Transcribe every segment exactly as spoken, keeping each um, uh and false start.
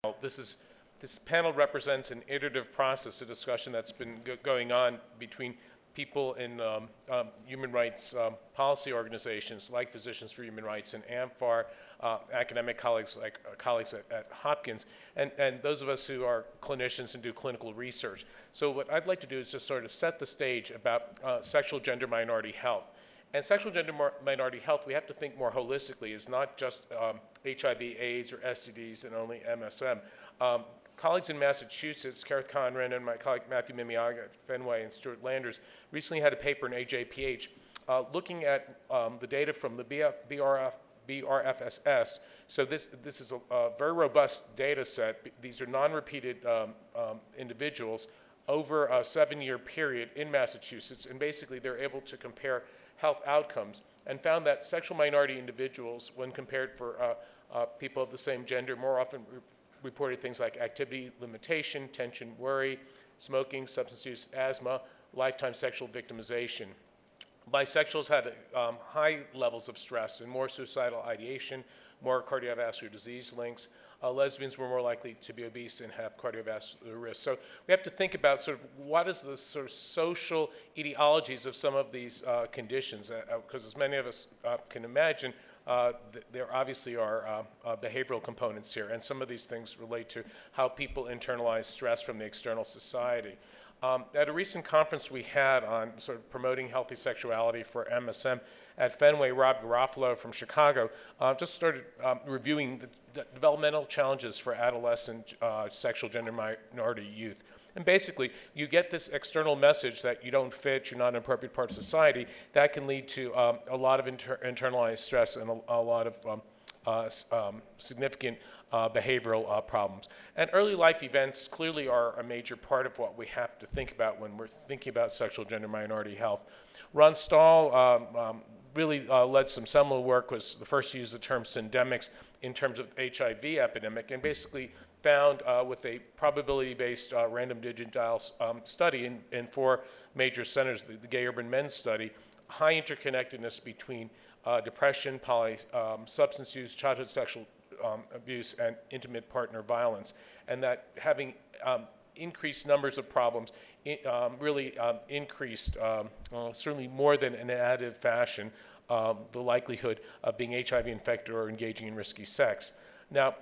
This is this panel represents an iterative process, a discussion that's been go going on between people in um, um, human rights um, policy organizations like Physicians for Human Rights and AMFAR, uh, academic colleagues like uh, colleagues at, at Hopkins, and, and those of us who are clinicians and do clinical research. So what I'd like to do is just sort of set the stage about uh, sexual gender minority health. And sexual gender minority health, we have to think more holistically. It's not just um, H I V, AIDS, or S T Ds, and only M S M. Um, colleagues in Massachusetts, Kareth Conran and my colleague Matthew Mimiaga at Fenway and Stuart Landers, recently had a paper in A J P H uh, looking at um, the data from the B R F, B R F S S. So this, this is a, a very robust data set. These are non-repeated um, um, individuals over a seven-year period in Massachusetts, and basically they're able to compare health outcomes and found that sexual minority individuals, when compared for uh, uh, people of the same gender, more often re reported things like activity limitation, tension, worry, smoking, substance use, asthma, lifetime sexual victimization. Bisexuals had um, high levels of stress and more suicidal ideation, more cardiovascular disease links. Uh, lesbians were more likely to be obese and have cardiovascular risk. So we have to think about sort of what is the sort of social etiologies of some of these uh, conditions, because uh, uh, as many of us uh, can imagine, uh, th there obviously are uh, uh, behavioral components here, and some of these things relate to how people internalize stress from the external society. Um, at a recent conference we had on sort of promoting healthy sexuality for M S M at Fenway, Rob Garofalo from Chicago uh, just started um, reviewing the d developmental challenges for adolescent uh, sexual gender minority youth. And basically, you get this external message that you don't fit, you're not an appropriate part of society. That can lead to um, a lot of inter internalized stress and a, a lot of um, uh, um, significant uh, behavioral uh, problems. And early life events clearly are a major part of what we have to think about when we're thinking about sexual gender minority health. Ron Stahl um, um, really uh, led some seminal work, was the first to use the term syndemics in terms of H I V epidemic, and basically found uh, with a probability-based uh, random digitile um, study in, in four major centers, the, the Gay Urban Men's Study, high interconnectedness between uh, depression, poly, um, substance use, childhood sexual um, abuse, and intimate partner violence, and that having um, increased numbers of problems in, um, really um, increased, um, uh, certainly more than in an additive fashion, um, the likelihood of being H I V infected or engaging in risky sex. Now,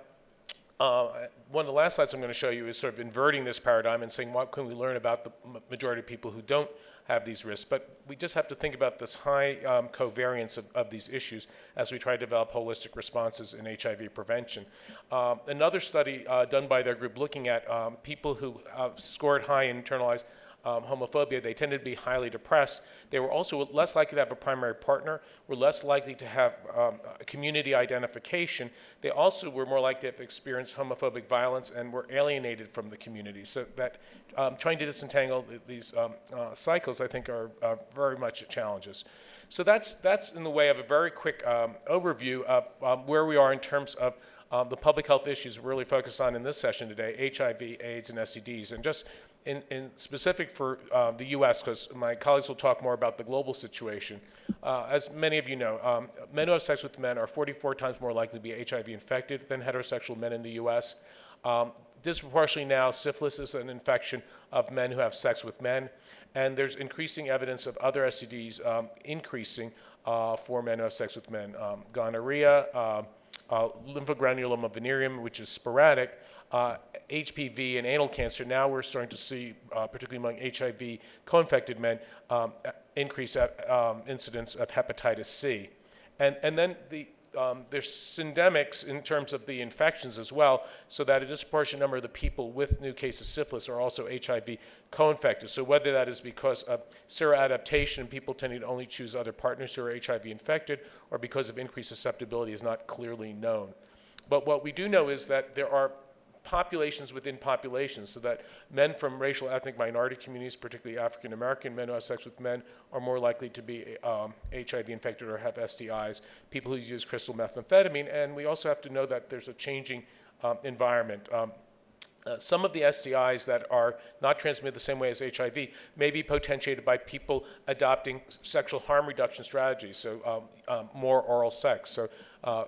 uh, one of the last slides I'm going to show you is sort of inverting this paradigm and saying what can we learn about the majority of people who don't have these risks. But we just have to think about this high um, covariance of, of these issues as we try to develop holistic responses in H I V prevention. Um, another study uh, done by their group looking at um, people who uh, scored high in internalized Um, homophobia, they tended to be highly depressed. They were also less likely to have a primary partner, were less likely to have um, a community identification. They also were more likely to have experienced homophobic violence and were alienated from the community. So that um, trying to disentangle th these um, uh, cycles, I think, are uh, very much challenges. So that's, that's in the way of a very quick um, overview of um, where we are in terms of um, the public health issues we're really focused on in this session today, H I V, AIDS, and S T Ds. And just In, in specific for uh, the U S, because my colleagues will talk more about the global situation. Uh, as many of you know, um, men who have sex with men are forty-four times more likely to be H I V infected than heterosexual men in the U S. Um, disproportionately now, syphilis is an infection of men who have sex with men, and there's increasing evidence of other S T Ds um, increasing uh, for men who have sex with men. Um, gonorrhea, uh, uh, lymphogranuloma venereum, which is sporadic, Uh, H P V and anal cancer. Now we're starting to see, uh, particularly among H I V co-infected men, um, increased um, incidence of hepatitis C. And, and then the, um, there's syndemics in terms of the infections as well, so that a disproportionate number of the people with new cases of syphilis are also H I V co-infected. So whether that is because of seroadaptation, people tending to only choose other partners who are H I V infected, or because of increased susceptibility is not clearly known. But what we do know is that there are populations within populations, so that men from racial ethnic minority communities, particularly African American men who have sex with men, are more likely to be um, H I V infected or have S T Is, people who use crystal methamphetamine, and we also have to know that there's a changing um, environment. Um, Uh, some of the S T Is that are not transmitted the same way as H I V may be potentiated by people adopting sexual harm reduction strategies, so um, um, more oral sex. So uh,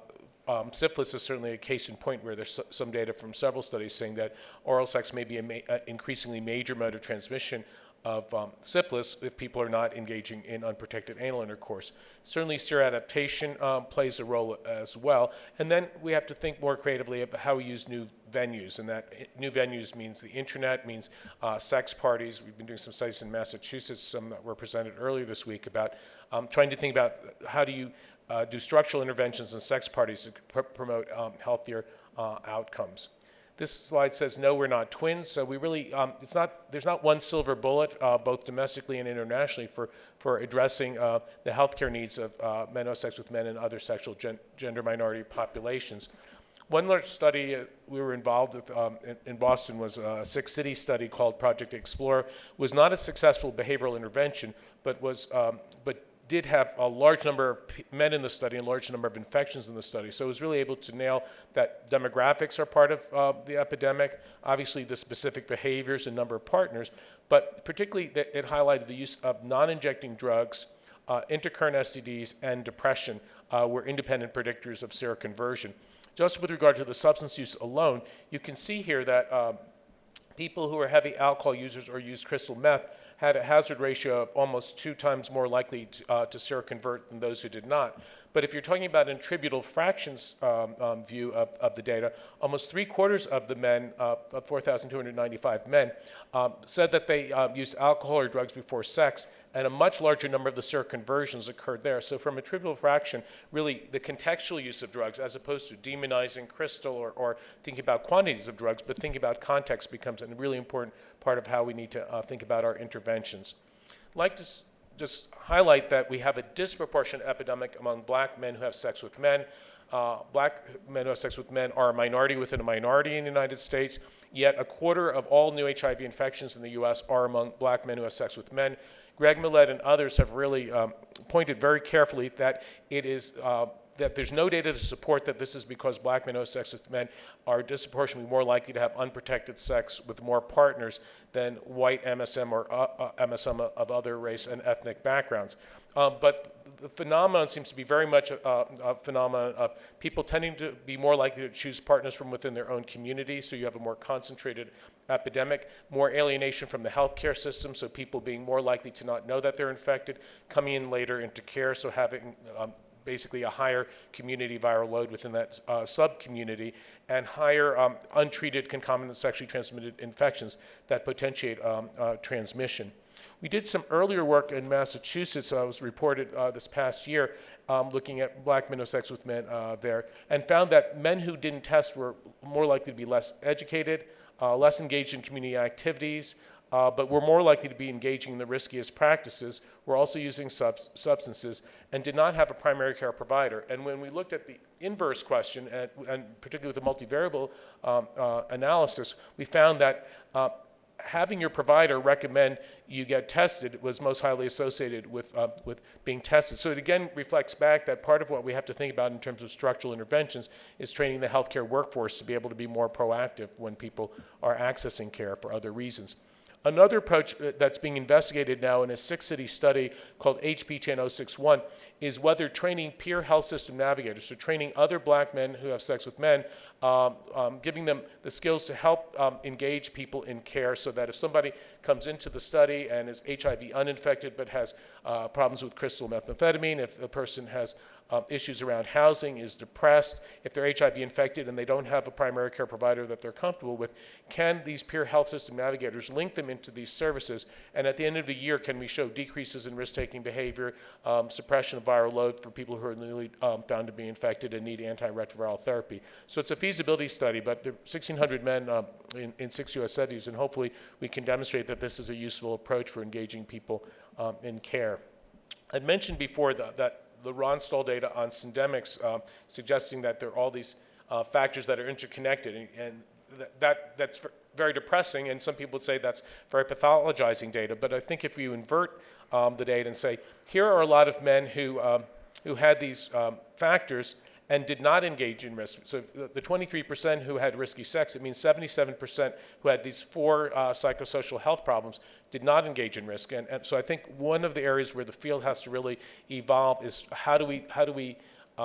um, syphilis is certainly a case in point where there's some data from several studies saying that oral sex may be an ma- uh, increasingly major mode of transmission of um, syphilis if people are not engaging in unprotected anal intercourse. Certainly seroadaptation um, plays a role as well. And then we have to think more creatively about how we use new venues, and that new venues means the internet, means uh, sex parties. We've been doing some studies in Massachusetts, some that were presented earlier this week, about um, trying to think about how do you uh, do structural interventions in sex parties to pr- promote um, healthier uh, outcomes. This slide says, no, we're not twins. So we really, um, it's not, there's not one silver bullet, uh, both domestically and internationally, for, for addressing uh, the healthcare needs of uh, men who have sex with men and other sexual gen- gender minority populations. One large study uh, we were involved with um, in, in Boston was a six-city study called Project Explorer. It was not a successful behavioral intervention, but was, um, but did have a large number of p- men in the study and a large number of infections in the study. So it was really able to nail that demographics are part of uh, the epidemic, obviously the specific behaviors and number of partners, but particularly that it highlighted the use of non-injecting drugs, uh, intercurrent S T Ds, and depression uh, were independent predictors of seroconversion. Just with regard to the substance use alone, you can see here that um, people who are heavy alcohol users or use crystal meth had a hazard ratio of almost two times more likely to, uh, to seroconvert than those who did not. But if you're talking about an attributable fractions um, um, view of, of the data, almost three quarters of the men, uh, of four thousand two hundred ninety-five men, um, said that they uh, used alcohol or drugs before sex, and a much larger number of the seroconversions occurred there. So from attributable fraction, really the contextual use of drugs, as opposed to demonizing crystal or, or thinking about quantities of drugs, but thinking about context becomes a really important part of how we need to uh, think about our interventions. I'd like to s- just highlight that we have a disproportionate epidemic among black men who have sex with men. Uh, black men who have sex with men are a minority within a minority in the United States, yet a quarter of all new H I V infections in the U S are among black men who have sex with men. Greg Millett and others have really um, pointed very carefully that it is uh, that there's no data to support that this is because black men who have sex with men are disproportionately more likely to have unprotected sex with more partners than white M S M or uh, uh, M S M of other race and ethnic backgrounds. Um, but the phenomenon seems to be very much a, a phenomenon of people tending to be more likely to choose partners from within their own community, so you have a more concentrated epidemic, more alienation from the healthcare system, so people being more likely to not know that they're infected, coming in later into care, so having um, basically a higher community viral load within that uh, sub-community, and higher um, untreated concomitant sexually transmitted infections that potentiate um, uh, transmission. We did some earlier work in Massachusetts, uh, was reported uh, this past year, um, looking at black men who have sex with men uh, there, and found that men who didn't test were more likely to be less educated, uh, less engaged in community activities, uh, but were more likely to be engaging in the riskiest practices, were also using subs- substances, and did not have a primary care provider. And when we looked at the inverse question, and, and particularly with the multivariable um, uh, analysis, we found that uh, having your provider recommend you get tested was most highly associated with uh, with being tested. So it again reflects back that part of what we have to think about in terms of structural interventions is training the healthcare workforce to be able to be more proactive when people are accessing care for other reasons. Another approach that's being investigated now in a six-city study called H P one oh six one is whether training peer health system navigators, so training other black men who have sex with men, um, um, giving them the skills to help um, engage people in care, so that if somebody comes into the study and is H I V uninfected but has uh, problems with crystal methamphetamine, if the person has um, issues around housing, is depressed, if they're H I V infected and they don't have a primary care provider that they're comfortable with, can these peer health system navigators link them into these services? And at the end of the year, can we show decreases in risk-taking behavior, um, suppression of viral load for people who are newly um, found to be infected and need antiretroviral therapy? So it's a feasibility study, but there are sixteen hundred men um, in, in six U S cities, and hopefully we can demonstrate that this is a useful approach for engaging people um, in care. I'd mentioned before that, that the Ronstall data on syndemics uh, suggesting that there are all these uh, factors that are interconnected, and, and th- that that's very depressing, and some people would say that's very pathologizing data. But I think if you invert um, the data and say, here are a lot of men who um, who had these um, factors and did not engage in risk. So the twenty-three percent who had risky sex, it means seventy-seven percent who had these four uh, psychosocial health problems did not engage in risk. And, and so I think one of the areas where the field has to really evolve is how do we how do we um,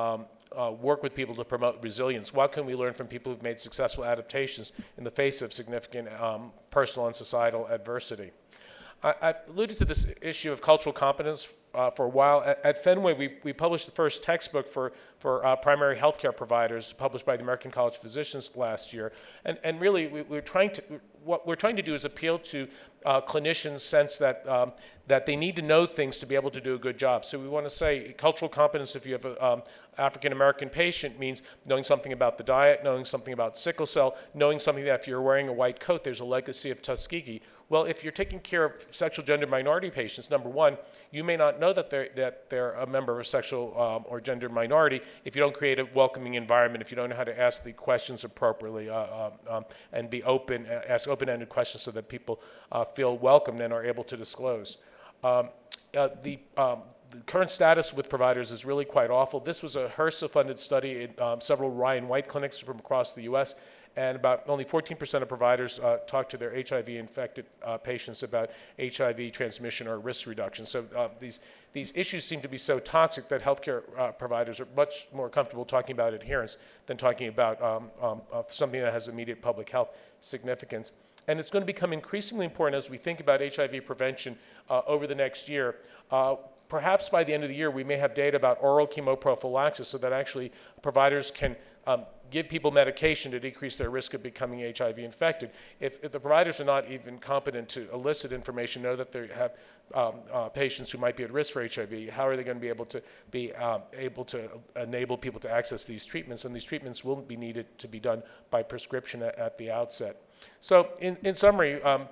uh, work with people to promote resilience? What can we learn from people who've made successful adaptations in the face of significant um, personal and societal adversity? I, I alluded to this issue of cultural competence uh, for a while. At, at Fenway, we, we published the first textbook for, for uh, primary healthcare providers, published by the American College of Physicians last year. And, and really, we, we're trying to, what we're trying to do is appeal to uh, clinicians' sense that, um, that they need to know things to be able to do a good job. So we want to say cultural competence, if you have an um, African-American patient, means knowing something about the diet, knowing something about sickle cell, knowing something that if you're wearing a white coat, there's a legacy of Tuskegee. Well, if you're taking care of sexual gender minority patients, number one, you may not know that they're, that they're a member of a sexual um, or gender minority if you don't create a welcoming environment, if you don't know how to ask the questions appropriately uh, um, um, and be open, uh, ask open-ended questions so that people uh, feel welcomed and are able to disclose. Um, uh, the, um, the current status with providers is really quite awful. This was a HRSA-funded study in um, several Ryan White clinics from across the U S, and about only fourteen percent of providers uh, talk to their H I V-infected uh, patients about H I V transmission or risk reduction. So uh, these, these issues seem to be so toxic that healthcare uh, providers are much more comfortable talking about adherence than talking about um, um, uh, something that has immediate public health significance. And it's going to become increasingly important as we think about H I V prevention uh, over the next year. Uh, perhaps by the end of the year, we may have data about oral chemoprophylaxis so that actually providers can um, give people medication to decrease their risk of becoming H I V infected. If, if the providers are not even competent to elicit information, know that they have um, uh, patients who might be at risk for H I V, how are they going to be able to be um, able to enable people to access these treatments? And these treatments will be needed to be done by prescription at, at the outset. So in, in summary, um,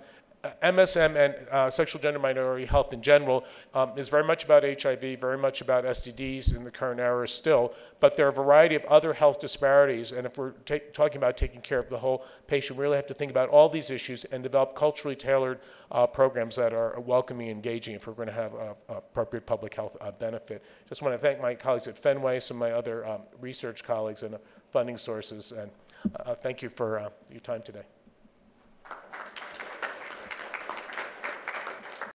M S M and uh, sexual gender minority health in general um, is very much about H I V, very much about S T Ds in the current era still, but there are a variety of other health disparities, and if we're talking about taking care of the whole patient, we really have to think about all these issues and develop culturally tailored uh, programs that are welcoming and engaging if we're going to have uh, appropriate public health uh, benefit. Just want to thank my colleagues at Fenway, some of my other um, research colleagues and uh, funding sources, and uh, thank you for uh, your time today.